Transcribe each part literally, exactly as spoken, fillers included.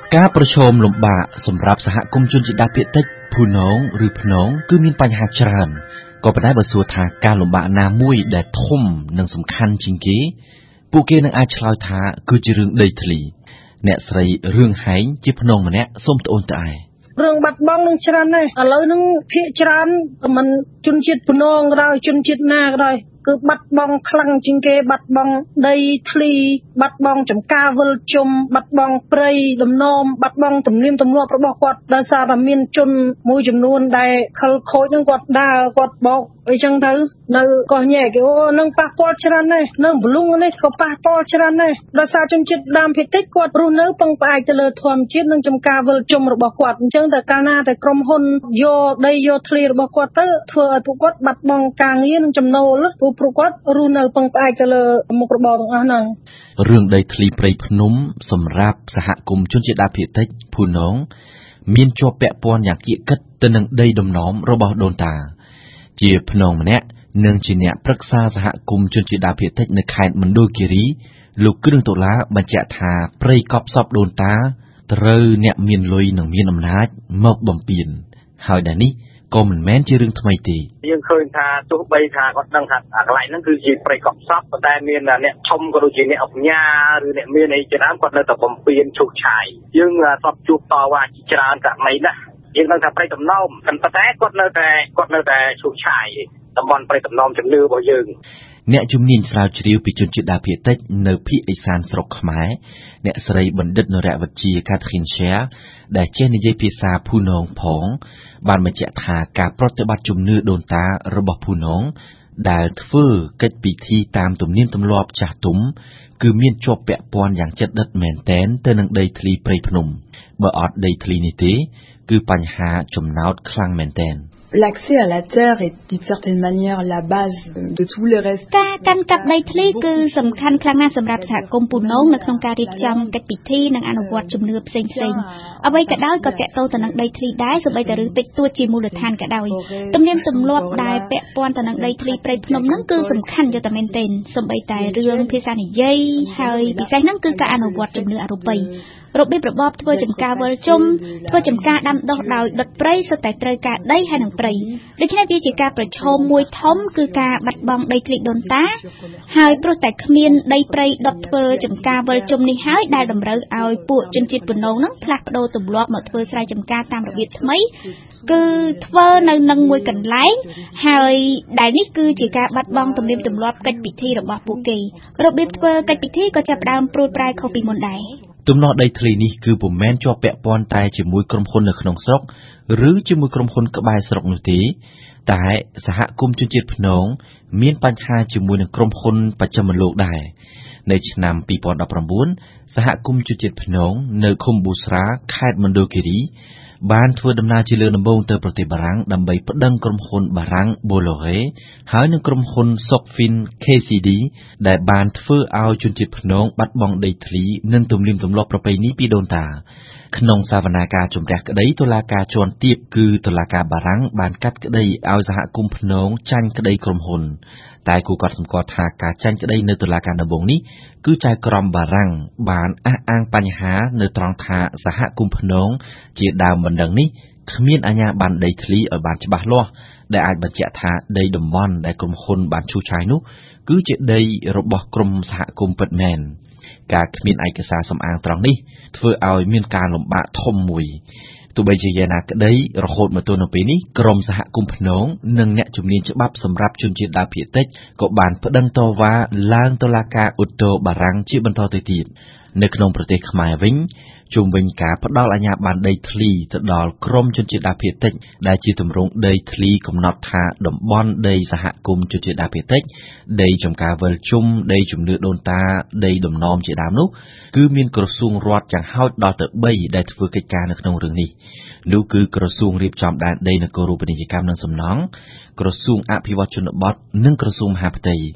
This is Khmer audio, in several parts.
ការប្រឈមលំបាកសម្រាប់សហគមន៍ជនជាតិដើមភាគតិចភូណងឬភ្នងគឺមានបញ្ហាច្រើនក៏ប៉ុន្តែបើសួរថាការលំបាកណាមួយដែលធំនិងសំខាន់ជាងគេពួកគេនឹងអាចឆ្លើយថាគឺជារឿងដីធ្លីអ្នកស្រីរឿងហែងជាភ្នងម្នាក់សូមត្អូញត្អែរឿងបាត់បង់នឹងច្រើនណាស់ឥឡូវនឹងភាគច្រើនមិនជនជាតិភ្នងក៏ដោយជនជាតិណាក៏ដោយគឺបាត់បង់ខ្លាំងជាងគេបាត់បង់ដីធ្លីបាត់បង់ចំការវិលជុំបាត់បង់ព្រៃដំណំបាត់បង់ទំនៀមទម្លាប់របស់គាត់ដោយសារតែមានជនមួយចំនួនដែលខលខូចនឹងគាត់ដើរគាត់បោកអីចឹងទៅនៅកោះញែកអូនឹងប៉ះពាល់ច្រើនណាស់នៅបលុងនេះក៏ប៉ះពាល់ច្រើនណាស់ដោយសារជនជាតិដើមភាគតិចគាត់រស់នៅពឹងផ្អែកទៅលើធម្មជាតិនិងចំការវិលជុំរបស់គាត់អញ្ចឹងតែកាលណាតែក្រុមហ៊ុនយកដីយកធ្លីរបស់គាត់ទៅធ្វើឲ្យពួកគាត់បាត់បង់ការងារនិងចំណូលព្រោះគាត់រស់នៅពឹងផ្អែកទៅលើមុខរបរទាំងអស់ហ្នឹងរឿងដីធ្លីព្រៃភ្នំសម្រាប់សហគមន៍ជនជាតិដើមភាគតិចភូណងមានជាប់ពាក់ព័ន្ធយ៉ាងកៀកកិតទៅនឹងដីដំណំរបស់ដូនតាជាភ្នងម្នាក់និងជាអ្នកប្រឹក្សាសហគមន៍ជនជាតិដើមភាគតិចនៅខេត្តមណ្ឌលគិរីលោកគ្រឿងតុលាបញ្ជាក់ថាព្រៃកប់សពដូនតាត្រូវអ្នកមានលុយនិងមានអំណាចមកបំពេញហើយដែលនេះក៏មិនមែនជារឿងថ្មីទេយើងឃើញថាទោះបីថាគាត់ដឹងថាកន្លែងហ្នឹងគឺជាព្រៃកប់សពប៉ុន្តែមានអ្នកធំក៏ដូចជាអ្នកអញ្ញាឬអ្នកមានអីជាដើមគាត់នៅតែបំពេញឈូសឆាយយើងសពជួបតវ៉ាជាច្រើនករណីណាយើងដឹងថាព្រៃដំណំប៉ុន្តែគាត់នៅតែគាត់នៅតែឈូសឆាយតំបន់ព្រៃដំណំជំនឿរបស់យើងអ្នកជំនាញស្រាវជ្រាវពីជនជាតិដើមភាគតិចនៅភាគឦសានស្រុកខ្មែរអ្នកស្រីបណ្ឌិតនរៈវិជ្ជា Catherine Share ដែលចេះនិយាយភាសាភូណងផងបានបញ្ជាក់ថាការប្រតិបត្តិជំនឿដូនតារបស់ភូណងដែលធ្វើកិច្ចពិធីតាមទំនៀមទម្លាប់ចាស់ទុំគឺមានជាប់ពាក់ព័ន្ធយ៉ាងជិតដិតមែនទែនទៅនឹងដីធ្លីព្រៃភ្នំបើអត់ដីធ្លីនេះទេគឺបញ្ហាចំណោទខ្លាំងមែនទែន L'accès à la terre est d'une certaine manière la base de tout le reste. ការកាន់កាប់ដីធ្លីគឺសំខាន់ខ្លាំងណាស់សម្រាប់សហគមន៍ពូណងនៅក្នុងការរៀបចំកិច្ចពិធីនិងអនុវត្តជំនឿផ្សេងៗអ្វីក៏ដោយក៏តាក់ទងទៅនឹងដីធ្លីដែរសូម្បីតែរឿងតិចតួចជាមូលដ្ឋានក៏ដោយទំនៀមទម្លាប់ដែលពាក់ព័ន្ធទៅនឹងដីធ្លីព្រៃភ្នំហ្នឹងគឺសំខាន់យកតែមែនទែនសូម្បីតែរឿងភាសានិយាយហើយពិសេសហ្នឹងគឺការអនុវត្តជំនឿអរូបីរបៀបរបបធ្វើចំការវិលជុំធ្វើចំការដាំដុះដោយដុតព្រៃសុទ្ធតែត្រូវការដីហើយនិងព្រៃដូច្នេះវាជាការប្រឈមមួយធំគឺការបាត់បង់ដីធ្លីដូនតាហើយព្រោះតែគ្មានដីព្រៃដុតធ្វើចំការវិលជុំនេះហើយដែលតម្រូវឲ្យពួកជនជាតិពូណងនឹងផ្លាស់ប្ដូរទម្លាប់មកធ្វើស្រែចំការតាមរបៀបថ្មីគឺធ្វើនៅនឹងមួយកន្លែងហើយដែលនេះគឺជាការបាត់បង់ទំនៀមទម្លាប់កិច្ចពិធីរបស់ពួកគេរបៀបធ្វើកិច្ចពិធីក៏ចាប់ផ្ដើមព្រួយប្រែខុសពីមុនដែរទំនាស់ដីធ្លីនេះគឺពុំមែនជាប់ពាក់ព័ន្ធតែជាមួយក្រុមហ៊ុននៅក្នុងស្រុកឬជាមួយក្រុមហ៊ុនក្បែរស្រុកនោះទេតែសហគមន៍ជនជាតិភ្នងមានបញ្ហាជាមួយនឹងក្រុមហ៊ុនបច្ចឹមលោកដែរនៅឆ្នាំពីរពាន់ដប់ប្រាំបួនសហគមន៍ជនជាតិភ្នងនៅឃុំប៊ូស្រាខេត្តមណ្ឌលគិរីបានធ្វើដំណើរជាលើកដំបូងទៅប្រទេសបារាំងដើម្បីប្តឹងក្រុមហ៊ុនបារាំង Bolloré ហើយនឹងក្រុមហ៊ុន Socfin ខេ ស៊ី ឌី ដែលបានធ្វើឲ្យជនជាតិភ្នងបាត់បង់ដីធ្លីនិងទំនៀមទម្លាប់ប្រពៃណីពីដូនតាក្នុងសវនាការជំរះក្តីតុលាការជាន់ទាបគឺតុលាការបារាំងបានកាត់ក្តីឲ្យសហគមន៍ភ្នងចាញ់ក្តីក្រុមហ៊ុនតែគូកត់សម្គាល់ថាការចាញ់ក្តីនៅតុលាការដំបូងនេះគឺចៅក្រមបារាំងបានអះអាងបញ្ហានៅត្រង់ថាសហគមន៍ភ្នងជាដើមបណ្ដឹងនេះគ្មានអាជ្ញាប័ណ្ណដីធ្លីឲ្យបានច្បាស់លាស់ដែលអាចបញ្ជាក់ថាដីតំបន់ដែលក្រុមហ៊ុនបានឈូសឆាយនោះគឺជាដីរបស់ក្រុមសហគមន៍ពិតមែនការគ្មានឯកសារសំអាងត្រង់នេះធ្វើឲ្យមានការលំបាកធំមួយទោះបីជាយ៉ាងណាក្តីរហូតមកទល់នៅពេលនេះក្រុមសហគមន៍ភ្នងនិងអ្នកជំនាញច្បាប់សម្រាប់ជនជាតិដើមភាគតិចក៏បានប្តឹងតវ៉ាឡើងតុលាការឧទ្ធរបារាំងជាបន្តទៅទៀតនៅក្នុងប្រទេសខ្មែរវិញជុំវិញការផ្ដល់អាជ្ញាប័ណ្ណដីធ្លីទៅដល់ក្រុមជនជាតិដើមភាគតិចដែលជាទម្រង់ដីធ្លីកំណត់ថាតំបន់ដីសហគមន៍ជនជាតិដើមភាគតិចដីចំការវិលជុំដីជំនឿដូនតាដីដំណំជាដើមនោះគឺមានក្រសួងរដ្ឋយ៉ាងហោចដល់ទៅបីដែលធ្វើកិច្ចការនៅក្នុងរឿងនេះនោះគឺក្រសួងរៀបចំដែនដីនគររូបនីយកម្មនិងសំណង់ក្រសួងអភិវឌ្ឍជនបទនិងក្រសួងមហាផ្ទៃ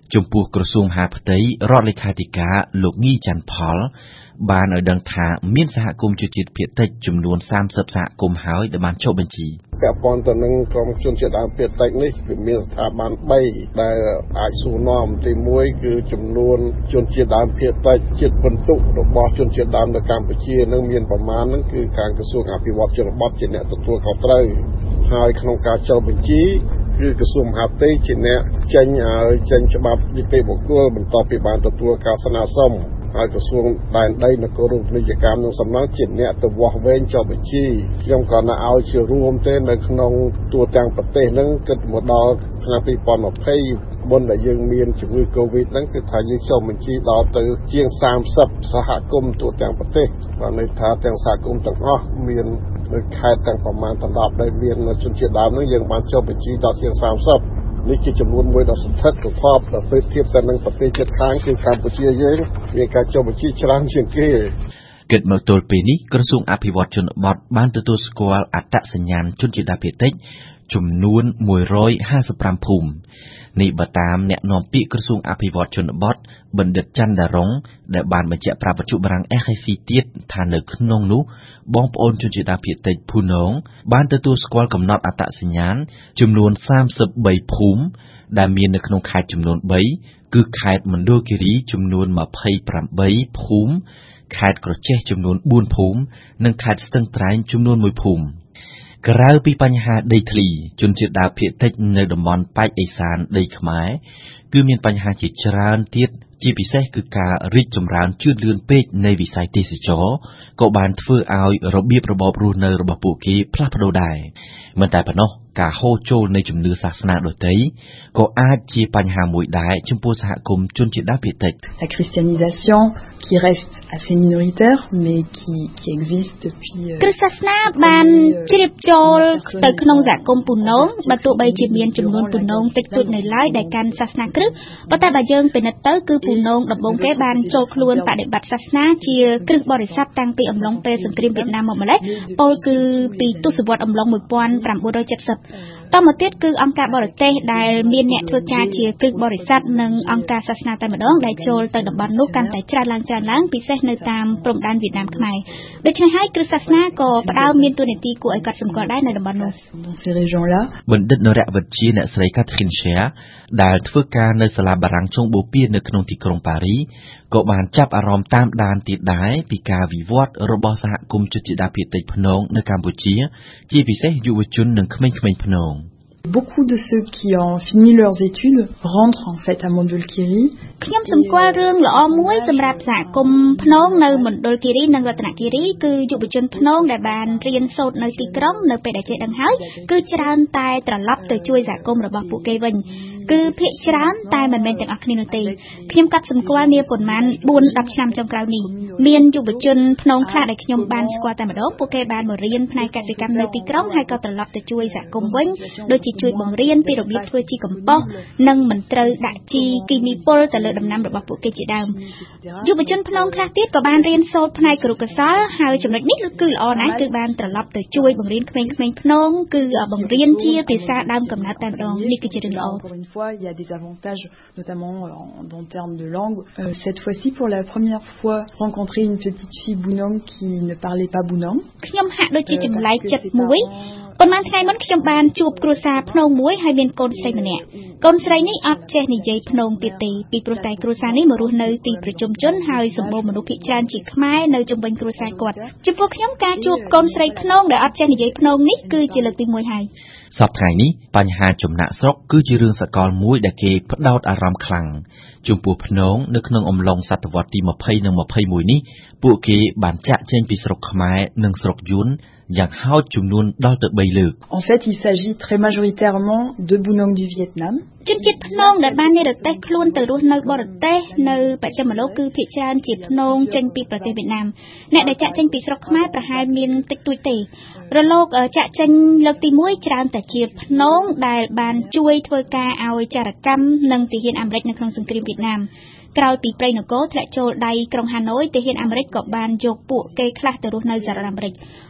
ចំពោះក្រសួងមហាផ្ទៃរដ្ឋលេខាធិការលោកងីច័ន្ទផលបានឲ្យដឹងថាមានសហគមន៍ជនជាតិភាគតិចចំនួនសាមសិបសហគមន៍ហើយដែលបានចុះបញ្ជីពាក់ព័ន្ធទៅនឹងក្រុមជនជាតិដើមភាគតិចនេះវាមានស្ថាប័នបីដែលអាចសួរនាំទីមួយគឺចំនួនជនជាតិដើមភាគតិចជាតិបន្ទុករបស់ជនជាតិដើមនៅកម្ពុជានឹងមានប្រមាណនឹងគឺខាងក្រសួងអភិវឌ្ឍជនបទជាអ្នកទទួលខុសត្រូវហើយក្នុងការចុះបញ្ជីគឺក្រសួងមហាផ្ទៃជាអ្នកចេញឲ្យចេញច្បាប់នីតិបុគ្គលបន្ទាប់ពីបានទទួលការស្នើសុំហើយក្រសួងដែនដីនគររូបនីយកម្មនិងសំណង់ជាអ្នកទៅវាស់វែងចុះបញ្ជីខ្ញុំក៏នៅឲ្យជារួមទេនៅក្នុងទូទាំងប្រទេសហ្នឹងគិតមកដល់ឆ្នាំពីរពាន់ម្ភៃមុនដែលយើងមានជំងឺ Covid ហ្នឹងគឺថាយើងចុះបញ្ជីដល់ទៅជាងសាមសិបសហគមន៍ទូទាំងប្រទេសបានន័យថាទាំងសហគមន៍ទាំងអស់មាននៅខេត្តទាំងប្រមាណដប់ដែលមានជនជាតិដើមហ្នឹងយើងបានចុះបញ្ជីដល់ជាងសាមសិបនេះជាចំនួនមួយដ៏សំខាន់ប្រកបដោយប្រៀបធៀបទៅនឹងប្រទេសជិតខាងគឺកម្ពុជាយើងមានការចុះបញ្ជីច្រើនជាងគេគិតមកទល់ពេលនេះក្រសួងអភិវឌ្ឍជនបទបានទទួលស្គាល់អត្តសញ្ញាណជនជាតិដើមភាគតិចចំនួនមួយរយห้าสิบห้าភូមិនេះបើតាមអ្នកនាំពាក្យក្រសួងអភិវឌ្ឍជនបទបណ្ឌិតច័ន្ទដារុងដែលបានបញ្ជាក់ប្រាប់វិទ្យុបារាំង R F I ទៀតថានៅក្នុងនោះបងប្អូនជនជាតិដើមភាគតិចភូណងបានទទួលស្គាល់កំណត់អត្តសញ្ញាណចំនួនសាមសិបបីភូមិដែលមាននៅក្នុងខេត្តចំនួនបីគឺខេត្តមណ្ឌលគិរីចំនួនម្ភៃប្រាំបីភូមិខេត្តក្រចេះចំនួនបួនភូមិនិងខេត្តស្ទឹងត្រែងចំនួនមួយភូមិក្រៅពីបញ្ហាដីធ្លីជនជាតិដើមភាគតិចនៅតំបន់ប៉ែកឦសានដីខ្មែរគឺមានបញ្ហាជាច្រើនទៀតជាពិសេសគឺការរីកចម្រើនជឿនលឿនពេកនៃវិស័យទេសចរណ៍ក៏បានធ្វើឲ្យរបៀបរបបរស់នៅរបស់ពួកគេផ្លាស់ប្ដូរដែរមិនតែប៉ុណ្ណោះការហូរចូលនៃជំនឿសាសនាដទៃក៏អាចជាបញ្ហាមួយដែរចំពោះសហគមន៍ជនជាតិដើមភាគតិច La christianisation qui reste assez minoritaire mais qui qui existe depuis គ្រិស្តសាសនាបានជ្រាបចូលទៅក្នុងសហគមន៍ពូណងបើទោះបីជាមានចំនួនពូណងតិចតួចនៅឡើយដែលកាន់សាសនាគ្រិស្តប៉ុន្តែបើយើងពិនិត្យទៅគឺពូណងដំបូងគេបានចូលខ្លួនបដិបត្តិសាសនាជាគ្រឹះបរិស័ទតាំងពីអំឡុងពេលសង្គ្រាមវៀតណាមមកម្លេះពោលគឺពីទសវត្សរ៍អំឡុងnineteen seventyតមកទៀតគឺអង្គការបរទេសដែលមានអ្នកធ្វើការជាគ្រឹះបរិស័ទនិងអង្គការសាសនាតែម្ដងដែលចូលទៅតំបន់នោះកាន់តែច្រើនឡើងច្រើនឡើងពិសេសនៅតាមព្រំដែនវៀតណាមខ្មែរដូច្នេះហើយគ្រឹះសាសនាក៏ផ្ដើមមានតួនាទីគួរឲ្យកត់សម្គាល់ដែរនៅតំបន់នោះបណ្ឌិតនរវិទ្យាអ្នកស្រី Catherine Cher ដែលធ្វើការនៅសាលាបារាំងចុងបូព៌ានៅក្នុងទីក្រុងប៉ារីក៏បានចាប់អារម្មណ៍តាមដានទៀតដែរពីការវិវត្តរបស់សហគមន៍ជនជាតិដើមភាគតិចភ្នងនៅកម្ពុជាជាពិសេសយុវជននិងក្មេងៗភ្នង Beaucoup de ceux qui ont fini leurs études rentrent en fait à Mondulkiri. ខ្ញុំសម្គាល់រឿងល្អមួយសម្រាប់សហគមន៍ភ្នងនៅមណ្ឌលគិរីនិងរតនគិរីគឺយុវជនភ្នងដែលបានរៀនសូត្រនៅទីក្រុងនៅពេលដែលចេះដឹងហើយគឺច្រើនតែត្រឡប់ទៅជួយសហគមន៍របស់ពួកគេវិញគឺភាគច្រើនតែមិនមែនទាំងអស់គ្នានោះទេខ្ញុំកត់សម្គាល់នាប៉ុន្មានfour to tenឆ្នាំចុងក្រោយនេះមានយុវជនភ្នងខ្លះដែលខ្ញុំបានស្គាល់តែម្ដងពួកគេបានមករៀនផ្នែកកសិកម្មនៅទីក្រុងហើយក៏ត្រឡប់ទៅជួយសហគមន៍វិញដូចជាជួយបង្រៀនពីរបៀបធ្វើជីកំប៉ុស្តនិងមិនត្រូវដាក់ជីគីមីពុលទៅលើដំណាំរបស់ពួកគេជាដើមយុវជនភ្នងខ្លះទៀតក៏បានរៀនសូត្រផ្នែកគរុកោសល្យហើយចំណុចនេះគឺល្អណាស់គឺបានត្រឡប់ទៅជួយបង្រៀនក្មេងៗភ្នងគឺបង្រៀនជាភាសាដើមកំណើតតែម្ដងនេះគឺជារឿងល្អ Il y a des avantages, notamment en, en termes de langue. Euh, cette fois-ci, pour la première fois, rencontrer une petite fille Bunong qui ne parlait pas Bunong. ខ្ញុំហាក់ដូចជាចម្លែកចិត្តមួយប៉ុន្មានថ្ងៃមុនខ្ញុំបានជួបគ្រួសារភ្នងមួយហើយមានកូនស្រីម្នាក់កូនស្រីនេះអត់ចេះនិយាយភ្នងទៀតទេពីព្រោះតែគ្រួសារនេះមករស់នៅទីប្រជុំជនហើយសម្បូរមនុស្សភាគច្រើនជាខ្មែរនៅជុំវិញគ្រួសារគាត់ចំពោះខ្ញុំការជួបកូនស្រីភ្នងដែលអត់ចេះនិយាយភ្នងនេះគឺជាលើកទីoneហើយសប្តាហ៍នេះបញ្ហាចំណាក់ស្រុកគឺជារឿងសកលមួយដែលគេផ្ដោតអារម្មណ៍ខ្លាំងចំពោះភ្នងនៅក្នុងអំឡុងសតវត្សទីtwentyនិងtwenty-oneនេះពួកគេបានចាក់ចេញពីស្រុកខ្មែរនិងស្រុកយួនយ៉ាងហោចចំនួនដល់ទៅthreeលើក En fait, il s'agit très majoritairement de Bunong du Vietnam. ជនជាតិភ្នងដែលបាននិរទេសខ្លួនទៅរស់នៅបរទេសនៅបច្ចិមលោកគឺភាគច្រើនជាភ្នងចេញពីប្រទេសវៀតណាមអ្នកដែលចាក់ចេញពីស្រុកខ្មែរប្រហែលមានតិចតួចទេរលកចាក់ចេញលើកទីoneច្រើនតែជាភ្នងដែលបានជួយធ្វើការឲ្យចារកម្មនិងទាហានអាមេរិកនៅក្នុងសង្គ្រាមវៀតណាមក្រោយពីព្រៃនគរធ្លាក់ចូលដៃក្រុងហាណូយទាហានអាមេរិកក៏បានយកពួកគេខ្លះទៅរស់នៅសហរដ្ឋអាមេរិក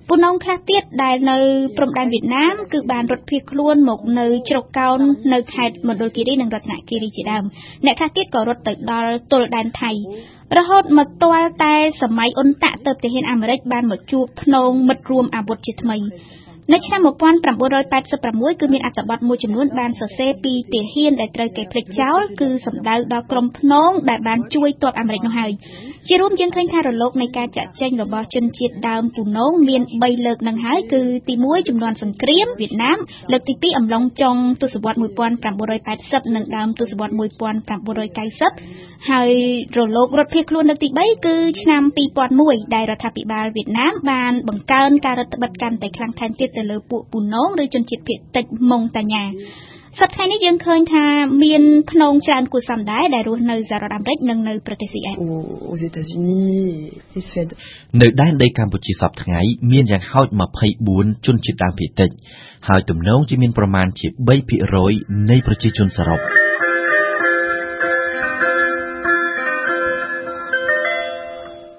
ពូនងខ្លះទៀតដែលនៅព្រំដែនវៀតណាមគឺបានរត់ភៀសខ្លួនមកនៅជ្រកកោននៅខេត្តមណ្ឌលគិរីនិងរតនគិរីជាដើមអ្នកខ្លះទៀតក៏រត់ទៅដល់ទល់ដែនថៃរហូតមកទាល់តែសម័យអ៊ុនតាក់ទើបទាហានអាមេរិកបានមកជួបភ្នងមិត្តរួមអាវុធជាថ្មីនៅឆ្នាំmột nghìn chín trăm tám mươi sáuគឺមានអត្ថបទមួយចំនួនបានសរសេរពីទាហានដែលត្រូវគេភ្លេចចោលគឺសំដៅដល់ក្រុមភ្នងដែលបានជួយទ័ពអាមេរិកនោះហើយជារួមយើងឃើញថារលកនៃការចាក់ចែងរបស់ជនជាតិដើមពូនងមានបីលើកនឹងហើយគឺទីមួយចំនួនសង្គ្រាមវៀតណាមលើកទីពីរអំឡុងចុងទសវត្សរ៍một nghìn chín trăm tám mươiនិងដើមទសវត្សរ៍một nghìn chín trăm chín mươiហើយរលករត់ភៀសខ្លួនលើកទីបីគឺឆ្នាំtwo thousand oneដែលរដ្ឋាភិបាលវៀតណាមបានបង្កើនការរដ្ឋបិទកាន់តែខ្លាំងថែមទៀតទៅលើពួកពូនងឬជនជាតិភាគតិចម៉ុងតាញ៉ាសប្តាហ៍នេះយើងឃើញថាមានភ្នងច្រើនគួរសមដែរដែលរស់នៅសហរដ្ឋអាមេរិកនិងនៅប្រទេសស៊ីអែត aux États-Unis et Suède នៅដែនដីកម្ពុជាសប្តាហ៍ថ្ងៃមានយ៉ាងហោចtwenty-fourជនជាតិដើមភាគតិចហើយទំនងជាមានប្រមាណជាthree percentនៃប្រជាជនសរុប